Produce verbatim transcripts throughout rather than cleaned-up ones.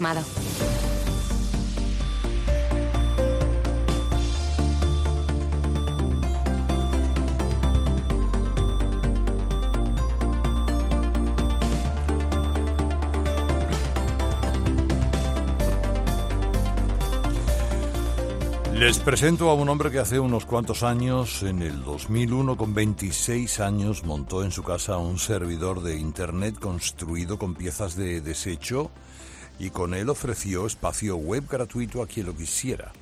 Mado. Les presento a un hombre que hace unos cuantos años, en el dos mil uno, con veintiséis años, montó en su casa un servidor de Internet construido con piezas de desecho y con él ofreció espacio web gratuito a quien lo quisiera.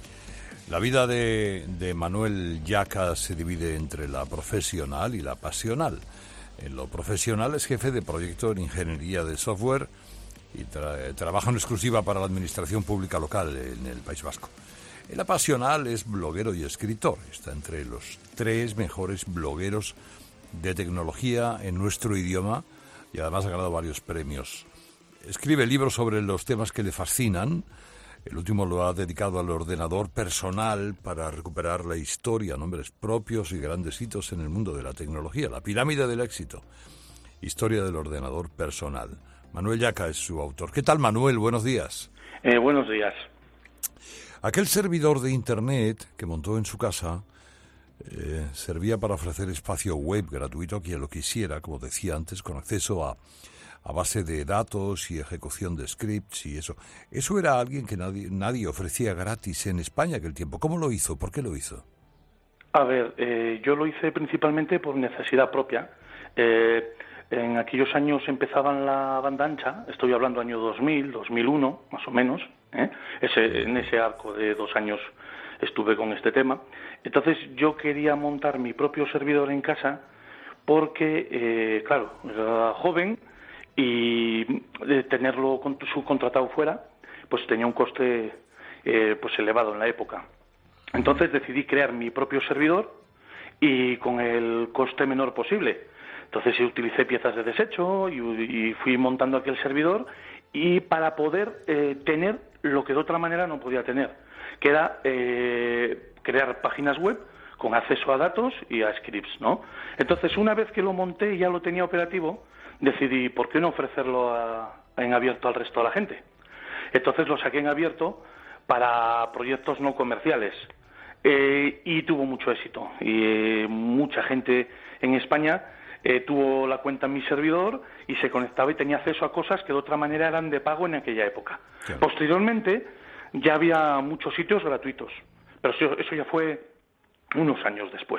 La vida de, de Manuel Jaca se divide entre la profesional y la pasional. En lo profesional es jefe de proyecto en ingeniería de software y tra- trabaja en exclusiva para la administración pública local en el País Vasco. El apasional es bloguero y escritor. Está entre los tres mejores blogueros de tecnología en nuestro idioma y además ha ganado varios premios. Escribe libros sobre los temas que le fascinan. El último lo ha dedicado al ordenador personal para recuperar la historia, nombres propios y grandes hitos en el mundo de la tecnología. La pirámide del éxito. Historia del ordenador personal. Manuel Jaca es su autor. ¿Qué tal, Manuel? Buenos días. Eh, buenos días. Aquel servidor de Internet que montó en su casa eh, servía para ofrecer espacio web gratuito a quien lo quisiera, como decía antes, con acceso a, a base de datos y ejecución de scripts y eso. Eso era alguien que nadie, nadie ofrecía gratis en España aquel tiempo. ¿Cómo lo hizo? ¿Por qué lo hizo? A ver, eh, yo lo hice principalmente por necesidad propia. Eh, en aquellos años empezaban la banda ancha, estoy hablando año dos mil, dos mil uno, más o menos. ¿eh? Ese, en ese arco de dos años estuve con este tema. Entonces yo quería montar mi propio servidor en casa porque, eh, claro, era joven y de tenerlo subcontratado fuera, pues tenía un coste eh, pues elevado en la época. Entonces decidí crear mi propio servidor y con el coste menor posible. Entonces utilicé piezas de desecho y, y fui montando aquel servidor y para poder eh, tener lo que de otra manera no podía tener, que era eh, crear páginas web con acceso a datos y a scripts, ¿no? Entonces, una vez que lo monté y ya lo tenía operativo, decidí, ¿por qué no ofrecerlo a, en abierto al resto de la gente? Entonces lo saqué en abierto para proyectos no comerciales eh, y tuvo mucho éxito. Y eh, mucha gente en España eh, tuvo la cuenta en mi servidor y se conectaba y tenía acceso a cosas que de otra manera eran de pago en aquella época. Claro. Posteriormente ya había muchos sitios gratuitos, pero eso, eso ya fue unos años después.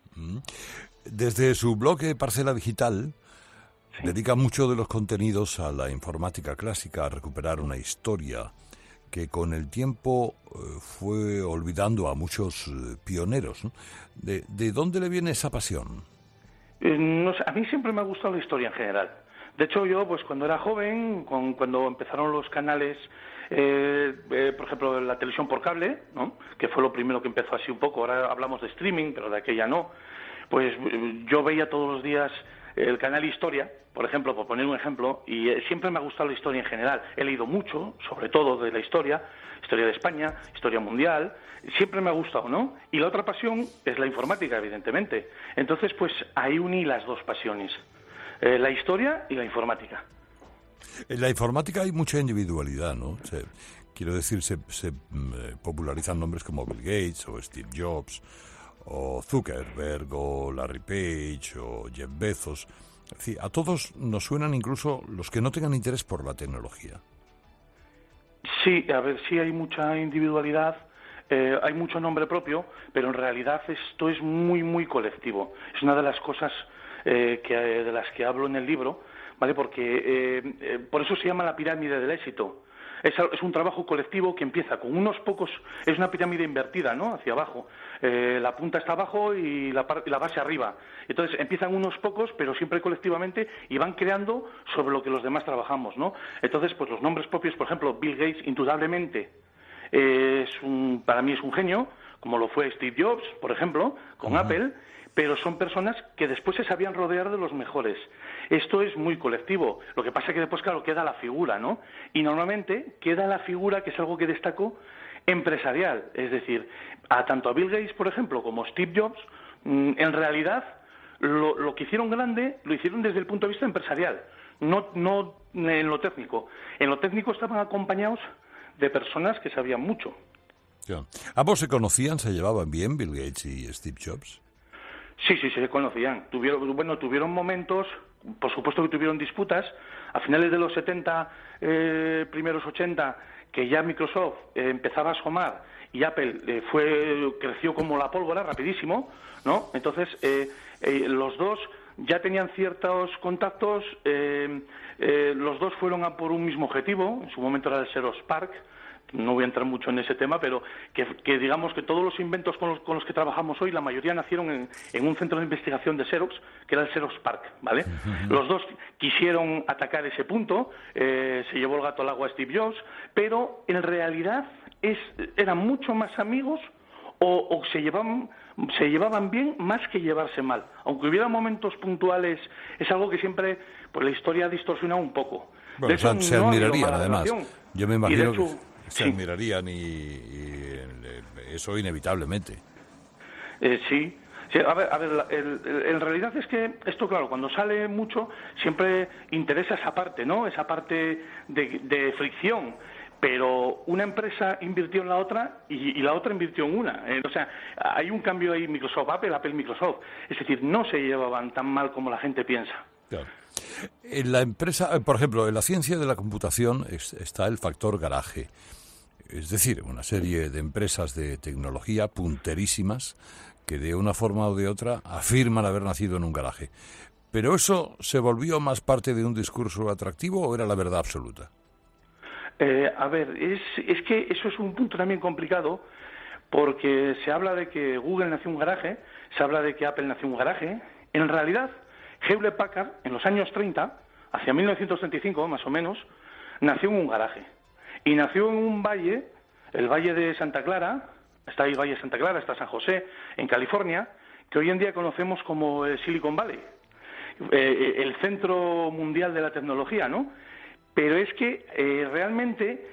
Desde su blog Parcela Digital, ¿sí?, dedica mucho de los contenidos a la informática clásica, a recuperar una historia que con el tiempo eh, fue olvidando a muchos eh, pioneros, ¿no? ¿De, ¿De dónde le viene esa pasión? Eh, no sé, a mí siempre me ha gustado la historia en general. De hecho, yo, pues cuando era joven, con, cuando empezaron los canales, eh, eh, por ejemplo, la televisión por cable, ¿no?, que fue lo primero que empezó así un poco, ahora hablamos de streaming, pero de aquella no, pues yo veía todos los días el canal Historia, por ejemplo, por poner un ejemplo, y eh, siempre me ha gustado la historia en general. He leído mucho, sobre todo de la historia, historia de España, historia mundial, siempre me ha gustado, ¿no? Y la otra pasión es la informática, evidentemente. Entonces, pues ahí uní las dos pasiones, eh, la historia y la informática. En la informática hay mucha individualidad, ¿no? Se, quiero decir, se, se eh, popularizan nombres como Bill Gates o Steve Jobs o Zuckerberg o Larry Page o Jeff Bezos. Es decir, a todos nos suenan incluso los que no tengan interés por la tecnología. Sí, a ver, sí hay mucha individualidad, eh, hay mucho nombre propio, pero en realidad esto es muy, muy colectivo. Es una de las cosas eh, que, de las que hablo en el libro, ¿vale? Porque eh, eh, por eso se llama la pirámide del éxito. Es, es un trabajo colectivo que empieza con unos pocos, es una pirámide invertida, ¿no?, hacia abajo. Eh, la punta está abajo y la, par, y la base arriba. Entonces empiezan unos pocos, pero siempre colectivamente, y van creando sobre lo que los demás trabajamos, ¿no? Entonces, pues los nombres propios, por ejemplo, Bill Gates, indudablemente, eh, es un, para mí es un genio, como lo fue Steve Jobs, por ejemplo, con uh-huh. Apple, pero son personas que después se sabían rodear de los mejores. Esto es muy colectivo. Lo que pasa es que después, claro, queda la figura, ¿no? Y normalmente queda la figura, que es algo que destaco, empresarial. Es decir, a tanto a Bill Gates, por ejemplo, como Steve Jobs, en realidad lo, lo que hicieron grande lo hicieron desde el punto de vista empresarial. no, no en lo técnico. En lo técnico estaban acompañados de personas que sabían mucho. Yeah. ¿Ambos se conocían, se llevaban bien, Bill Gates y Steve Jobs? Sí, sí, se conocían. Tuvieron, bueno, tuvieron momentos, por supuesto que tuvieron disputas. A finales de los setenta, eh, primeros ochenta, que ya Microsoft eh, empezaba a asomar y Apple eh, fue creció como la pólvora, rapidísimo, ¿no? Entonces, eh, eh, los dos ya tenían ciertos contactos, eh, eh, los dos fueron a por un mismo objetivo, en su momento era el Xerox PARC. No voy a entrar mucho en ese tema, pero que, que digamos que todos los inventos con los, con los que trabajamos hoy, la mayoría nacieron en, en un centro de investigación de Xerox, que era el Xerox PARC, ¿vale? Uh-huh. Los dos quisieron atacar ese punto, eh, se llevó el gato al agua a Steve Jobs, pero en realidad es, eran mucho más amigos o, o se llevaban se llevaban bien más que llevarse mal. Aunque hubiera momentos puntuales, es algo que siempre, pues la historia ha distorsionado un poco. Bueno, de hecho, se, se no admirarían, además. Relación. Yo me imagino hecho, que se sí. admirarían y, y eso inevitablemente. Eh, sí. Sí, a ver, a ver el, el, en realidad es que esto, claro, cuando sale mucho, siempre interesa esa parte, ¿no? Esa parte de, de fricción. Pero una empresa invirtió en la otra y, y la otra invirtió en una. Eh, o sea, hay un cambio ahí, Microsoft, Apple, Apple, Microsoft. Es decir, no se llevaban tan mal como la gente piensa. Claro. En la empresa, por ejemplo, en la ciencia de la computación es, está el factor garaje. Es decir, una serie de empresas de tecnología punterísimas que de una forma o de otra afirman haber nacido en un garaje. ¿Pero eso se volvió más parte de un discurso atractivo o era la verdad absoluta? Eh, a ver, es, es que eso es un punto también complicado porque se habla de que Google nació en un garaje, se habla de que Apple nació en un garaje. En realidad, Hewlett Packard, en los años treinta, hacia mil novecientos treinta y cinco más o menos, nació en un garaje. Y nació en un valle, el Valle de Santa Clara, está ahí el Valle de Santa Clara, está San José, en California, que hoy en día conocemos como el Silicon Valley, eh, el centro mundial de la tecnología, ¿no? Pero es que eh, realmente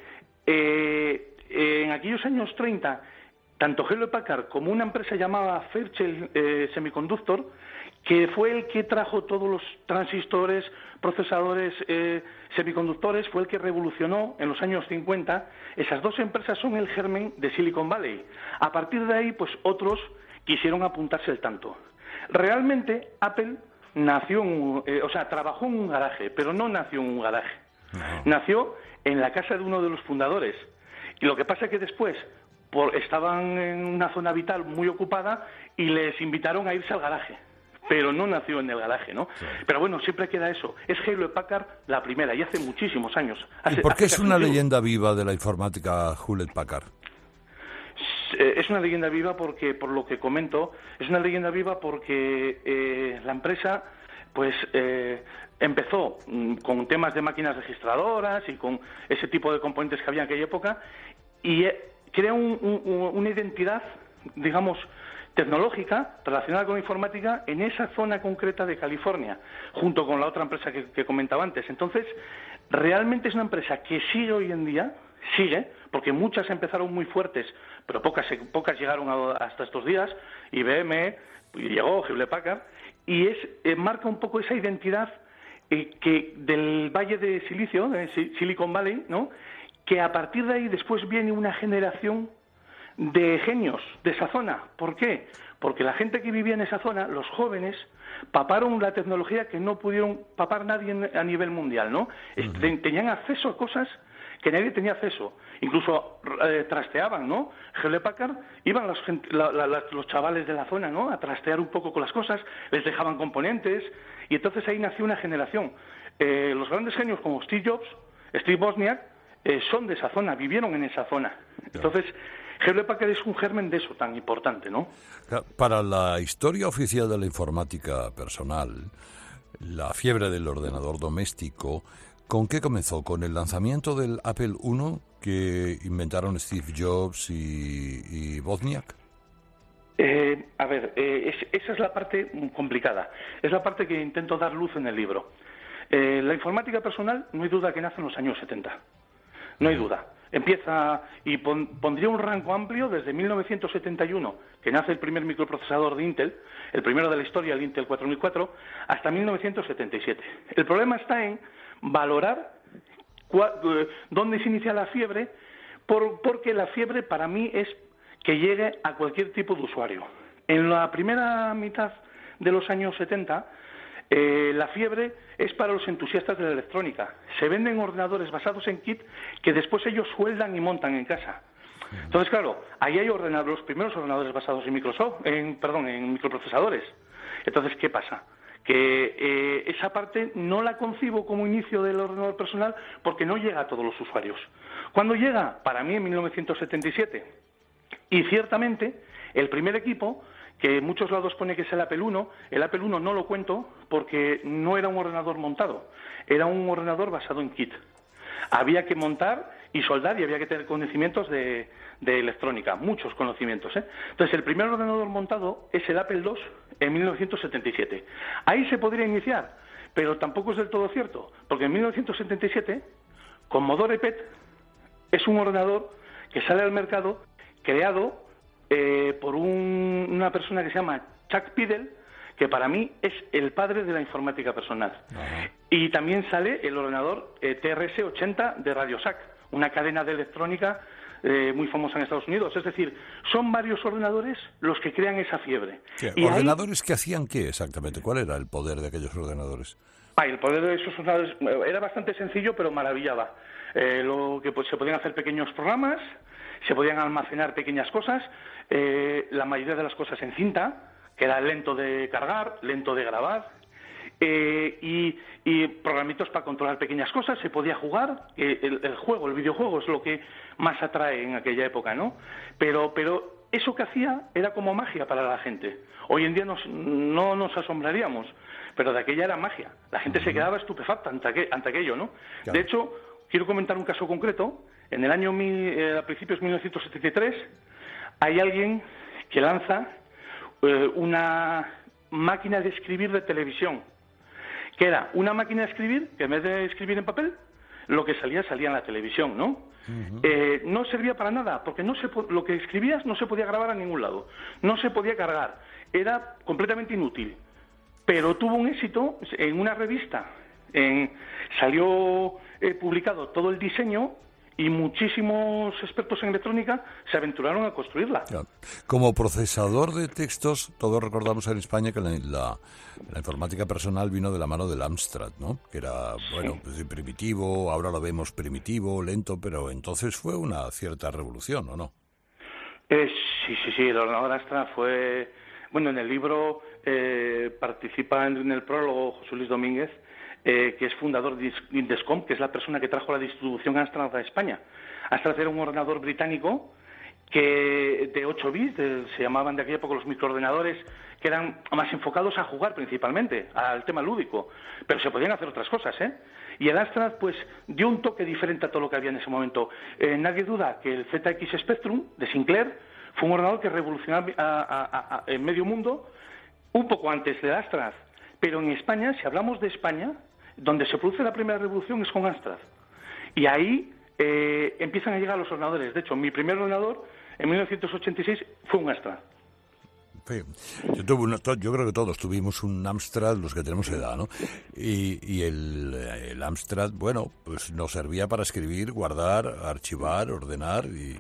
eh, en aquellos años treinta, tanto Hewlett Packard como una empresa llamada Fairchild eh, Semiconductor, que fue el que trajo todos los transistores, procesadores, eh, semiconductores, fue el que revolucionó en los años cincuenta. Esas dos empresas son el germen de Silicon Valley. A partir de ahí, pues otros quisieron apuntarse el tanto. Realmente, Apple nació, en, eh, o sea, trabajó en un garaje, pero no nació en un garaje. No. Nació en la casa de uno de los fundadores. Y lo que pasa es que después por, estaban en una zona vital muy ocupada y les invitaron a irse al garaje. Pero no nació en el garaje, ¿no? Sí. Pero bueno, siempre queda eso. Es Hewlett Packard la primera, y hace muchísimos años. Hace, ¿Y por qué es una leyenda viva de la informática Hewlett Packard? Es una leyenda viva porque, por lo que comento, es una leyenda viva porque eh, la empresa, pues, eh, empezó mm, con temas de máquinas registradoras y con ese tipo de componentes que había en aquella época y eh, crea un, un, una identidad, digamos, tecnológica relacionada con la informática en esa zona concreta de California, junto con la otra empresa que, que comentaba antes. Entonces, realmente es una empresa que sigue hoy en día, sigue, porque muchas empezaron muy fuertes, pero pocas, pocas llegaron a, hasta estos días. I B M, llegó Hewlett Packard, y es eh, marca un poco esa identidad eh, que del Valle de Silicio, de Silicon Valley, ¿no? Que a partir de ahí después viene una generación de genios de esa zona. ¿Por qué? Porque la gente que vivía en esa zona, los jóvenes, paparon la tecnología que no pudieron papar nadie a nivel mundial, ¿no? Uh-huh. Tenían acceso a cosas que nadie tenía acceso. Incluso eh, trasteaban, ¿no? Hewlett Packard, iban los, la, la, los chavales de la zona, ¿no? A trastear un poco con las cosas, les dejaban componentes, y entonces ahí nació una generación. Eh, los grandes genios como Steve Jobs, Steve Wozniak, eh, son de esa zona, vivieron en esa zona. Entonces, Hewlett Packard es un germen de eso tan importante, ¿no? Para la historia oficial de la informática personal, la fiebre del ordenador doméstico, ¿con qué comenzó? ¿Con el lanzamiento del Apple uno que inventaron Steve Jobs y, y Wozniak? Eh, a ver, eh, es, esa es la parte complicada. Es la parte que intento dar luz en el libro. Eh, la informática personal, no hay duda que nace en los años setenta. No hay duda. empieza y pon, pondría un rango amplio desde mil novecientos setenta y uno, que nace el primer microprocesador de Intel, el primero de la historia, el Intel cuatro mil cuatro, hasta mil novecientos setenta y siete. El problema está en valorar cua, dónde se inicia la fiebre, por, porque la fiebre para mí es que llegue a cualquier tipo de usuario. En la primera mitad de los años setenta, Eh, la fiebre es para los entusiastas de la electrónica. Se venden ordenadores basados en kit que después ellos sueldan y montan en casa. Entonces, claro, ahí hay ordenadores, los primeros ordenadores basados en Microsoft, en, perdón, en microprocesadores. Entonces, ¿qué pasa? Que eh, esa parte no la concibo como inicio del ordenador personal porque no llega a todos los usuarios. ¿Cuándo llega? Para mí en mil novecientos setenta y siete. Y ciertamente, el primer equipo, que en muchos lados pone que es el Apple uno, el Apple uno no lo cuento porque no era un ordenador montado, era un ordenador basado en kit. Había que montar y soldar y había que tener conocimientos de, de electrónica, muchos conocimientos, ¿eh? Entonces, el primer ordenador montado es el Apple dos en mil novecientos setenta y siete. Ahí se podría iniciar, pero tampoco es del todo cierto, porque en mil novecientos setenta y siete, Commodore P E T es un ordenador que sale al mercado creado Eh, por un, una persona que se llama Chuck Peddle, que para mí es el padre de la informática personal. Ajá. Y también sale el ordenador eh, T R S ochenta de Radio Shack, una cadena de electrónica eh, muy famosa en Estados Unidos. Es decir, son varios ordenadores los que crean esa fiebre. ¿Y ¿Ordenadores ahí... que hacían qué exactamente? ¿Cuál era el poder de aquellos ordenadores? Ah, el poder de esos ordenadores era bastante sencillo, pero maravillaba. Eh, lo que pues, se podían hacer pequeños programas, se podían almacenar pequeñas cosas, eh, la mayoría de las cosas en cinta, que era lento de cargar, lento de grabar, eh, y, y programitos para controlar pequeñas cosas, se podía jugar, eh, el, el juego, el videojuego es lo que más atrae en aquella época, ¿no? Pero, pero eso que hacía era como magia para la gente. Hoy en día nos, no nos asombraríamos, pero de aquella era magia. La gente uh-huh. se quedaba estupefacta ante, aqu ante aquello, ¿no? Claro. De hecho, quiero comentar un caso concreto. En el año, eh, a principios de mil novecientos setenta y tres, hay alguien que lanza eh, una máquina de escribir de televisión, que era una máquina de escribir, que en vez de escribir en papel, lo que salía, salía en la televisión, ¿no? Uh-huh. eh, no servía para nada, porque no se lo que escribías no se podía grabar a ningún lado, no se podía cargar, era completamente inútil, pero tuvo un éxito en una revista, en, salió eh, publicado todo el diseño, y muchísimos expertos en electrónica se aventuraron a construirla. Claro. Como procesador de textos, todos recordamos en España que la, la, la informática personal vino de la mano del Amstrad, ¿no? Que era, sí. bueno, pues primitivo, ahora lo vemos primitivo, lento, pero entonces fue una cierta revolución, ¿o no? Eh, sí, sí, sí, el ordenador Amstrad fue... Bueno, en el libro eh, participa en, en el prólogo José Luis Domínguez, Eh, que es fundador de Indescom, que es la persona que trajo la distribución Amstrad a España. Amstrad era un ordenador británico que de ocho bits, de, se llamaban de aquella época los microordenadores, que eran más enfocados a jugar principalmente, al tema lúdico, pero se podían hacer otras cosas, ¿eh? Y el Amstrad, pues, dio un toque diferente a todo lo que había en ese momento. Eh, nadie duda que el Z X Spectrum de Sinclair fue un ordenador que revolucionó a, a, a, a, en medio mundo un poco antes del Amstrad, pero en España, si hablamos de España, donde se produce la primera revolución es con Amstrad. Y ahí eh, empiezan a llegar los ordenadores. De hecho, mi primer ordenador, en mil novecientos ochenta y seis, fue un Amstrad. Sí. Yo, tuve una, yo creo que todos tuvimos un Amstrad, los que tenemos edad, ¿no? Y, y el, el Amstrad, bueno, pues nos servía para escribir, guardar, archivar, ordenar y...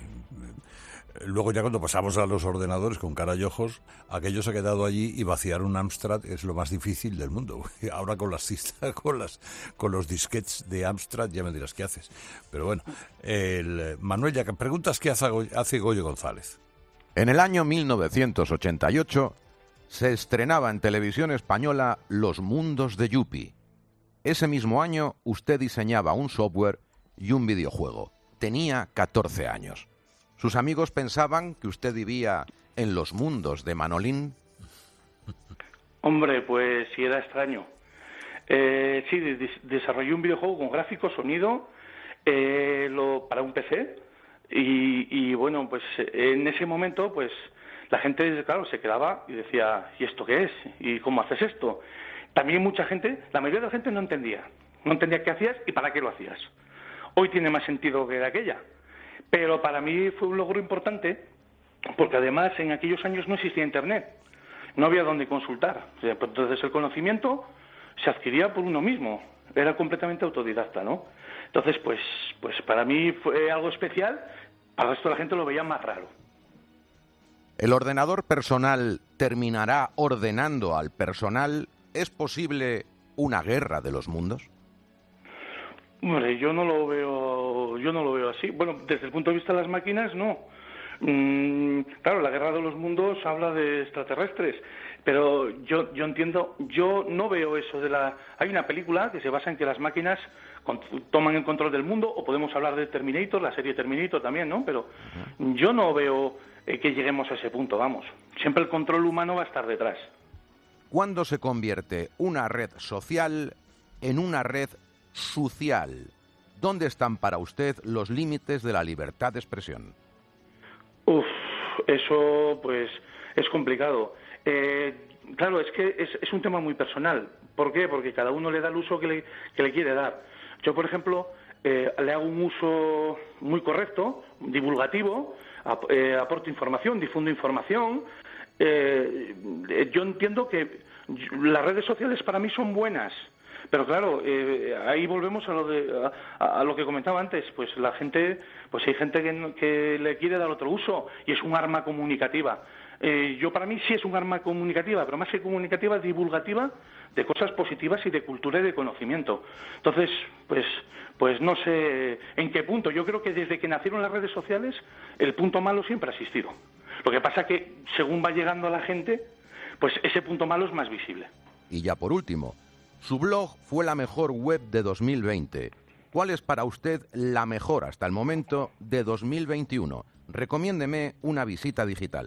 Luego ya cuando pasamos a los ordenadores con cara y ojos, aquello se ha quedado allí y vaciar un Amstrad es lo más difícil del mundo. Ahora con las con las con los disquetes de Amstrad ya me dirás qué haces. Pero bueno, el, Manuel, ya que preguntas qué hace, hace Goyo González. En el año mil novecientos ochenta y ocho se estrenaba en televisión española Los Mundos de Yupi. Ese mismo año usted diseñaba un software y un videojuego. Tenía catorce años. ¿Sus amigos pensaban que usted vivía en los mundos de Manolín? Hombre, pues sí era extraño. Eh, sí, des desarrollé un videojuego con gráficos, sonido, eh, lo, para un P C y, y bueno, pues en ese momento pues la gente, claro, se quedaba y decía, ¿y esto qué es? ¿Y cómo haces esto? También mucha gente, la mayoría de la gente no entendía, no entendía qué hacías y para qué lo hacías. Hoy tiene más sentido que de aquella. Pero para mí fue un logro importante, porque además en aquellos años no existía Internet, no había dónde consultar. O sea, entonces el conocimiento se adquiría por uno mismo, era completamente autodidacta, ¿no? Entonces, pues, pues para mí fue algo especial, para el resto de la gente lo veía más raro. ¿El ordenador personal terminará ordenando al personal? ¿Es posible una guerra de los mundos? Hombre, yo no lo veo, yo no lo veo así. Bueno, desde el punto de vista de las máquinas, no. Mm, claro, la guerra de los mundos habla de extraterrestres, pero yo, yo entiendo, yo no veo eso de la. Hay una película que se basa en que las máquinas con, toman el control del mundo, o podemos hablar de Terminator, la serie Terminator también, ¿no? Pero uh-huh. yo no veo eh, que lleguemos a ese punto, vamos. Siempre el control humano va a estar detrás. ¿Cuándo se convierte una red social en una red social? ¿Dónde están para usted los límites de la libertad de expresión? Uf, eso pues es complicado. Eh, claro, es que es, es un tema muy personal. ¿Por qué? Porque cada uno le da el uso que le, que le quiere dar. Yo, por ejemplo, eh, le hago un uso muy correcto, divulgativo, ap eh, aporto información, difundo información. Eh, yo entiendo que las redes sociales para mí son buenas. Pero claro, eh, ahí volvemos a lo de a, a lo que comentaba antes. Pues la gente, pues hay gente que, que le quiere dar otro uso y es un arma comunicativa. Eh, yo para mí sí es un arma comunicativa, pero más que comunicativa, divulgativa de cosas positivas y de cultura y de conocimiento. Entonces, pues, pues no sé en qué punto. Yo creo que desde que nacieron las redes sociales, el punto malo siempre ha existido. Lo que pasa que según va llegando a la gente, pues ese punto malo es más visible. Y ya por último, su blog fue la mejor web de dos mil veinte. ¿Cuál es para usted la mejor hasta el momento de dos mil veintiuno? Recomiéndeme una visita digital.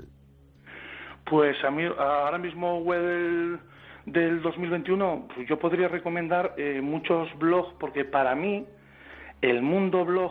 Pues a mí ahora mismo web del, del dos mil veintiuno, pues yo podría recomendar eh, muchos blogs, porque para mí el mundo blog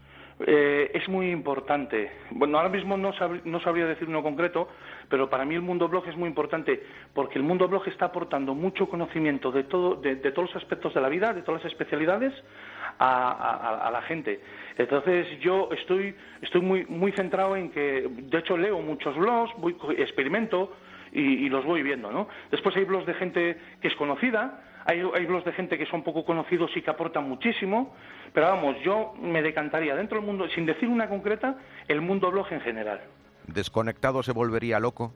eh, es muy importante. Bueno, ahora mismo no, sab no sabría decir uno concreto, pero para mí el mundo blog es muy importante, porque el mundo blog está aportando mucho conocimiento de todo, de, de todos los aspectos de la vida, de todas las especialidades a, a, a la gente. Entonces yo estoy estoy muy muy centrado en que, de hecho leo muchos blogs, voy, experimento y, y los voy viendo, ¿no? Después hay blogs de gente que es conocida, hay, hay blogs de gente que son poco conocidos y que aportan muchísimo, pero vamos, yo me decantaría dentro del mundo, sin decir una concreta, el mundo blog en general. ¿Desconectado se volvería loco?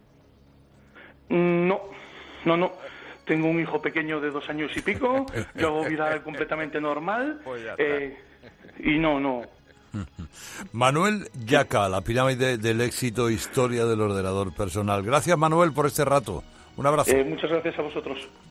No, no, no. Tengo un hijo pequeño de dos años y pico, yo hago vida completamente normal, eh, y no, no. Manuel Yaca, la pirámide del éxito, historia del ordenador personal. Gracias, Manuel, por este rato. Un abrazo. Eh, muchas gracias a vosotros.